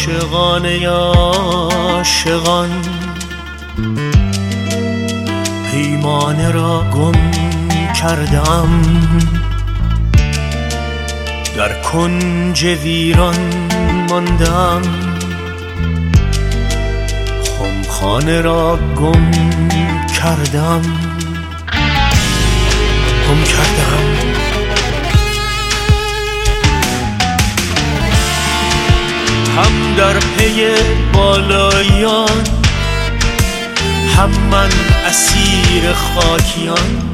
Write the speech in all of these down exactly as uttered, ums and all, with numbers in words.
عاشقانه عاشقان پیمانه را گم کردم، در کنج ویران ماندم، خمخانه را گم کردم گم کردم. هم در پی بالایان، هم من اسیر خاکیان،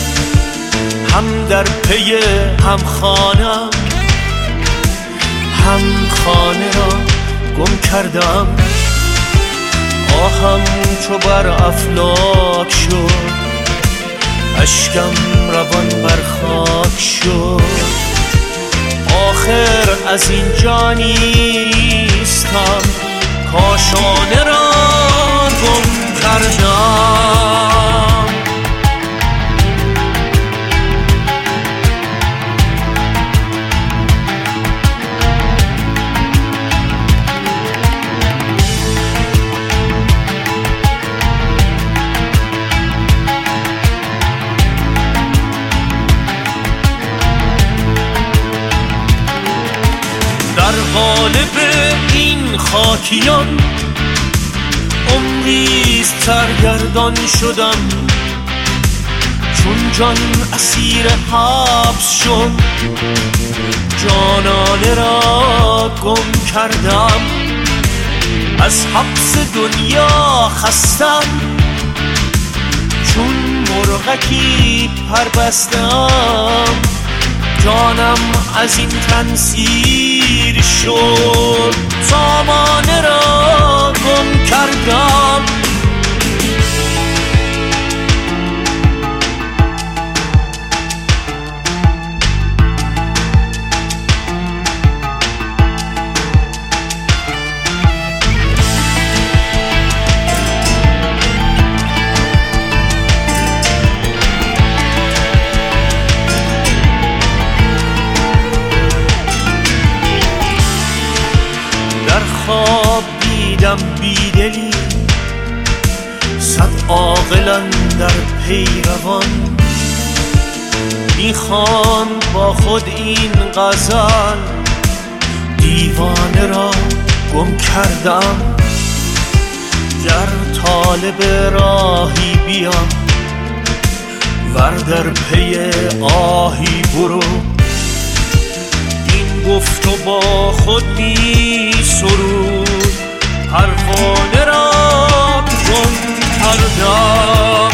هم در پی هم خانم، هم خانه را گم کردم. آهم چو بر افلاک شد، اشکم روان بر خاک شد. آخر از این جا نیستم، کاشانه را گم کردم. در قالب این خاکیان عمریست سرگردان شدم، چون جان اسیر حبس شد، جانانه را گم کردم. از حبس دنیا خستم، چون مرغکی پر بستم. جانم از این تن سیر شد، سامانه را گم کردم. خواب دیدم بیدلی، صد عاقلان در پیروان، میخواند با خود این غزل، دیوانه را گم کردم. گر طالب راهی بیام، ور در پی آهی برو. گفت و با خود می سرود، پروانه را گم کردم.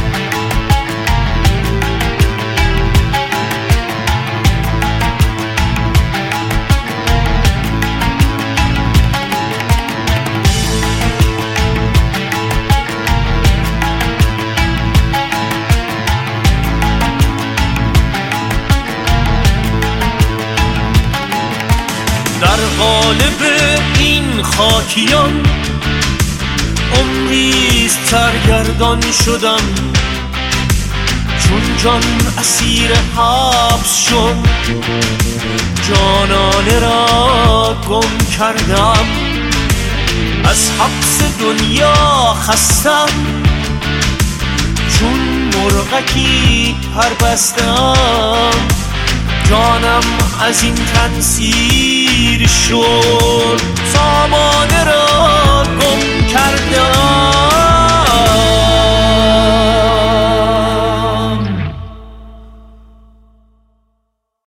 در قالب این خاکیان عمریست سرگردان شدم، چون جان اسیر حبس شد، جانانه را گم کردم. از حبس دنیا خستم، چون مرغکی پر بستم. جانم از این تن سیر شد، سامانه را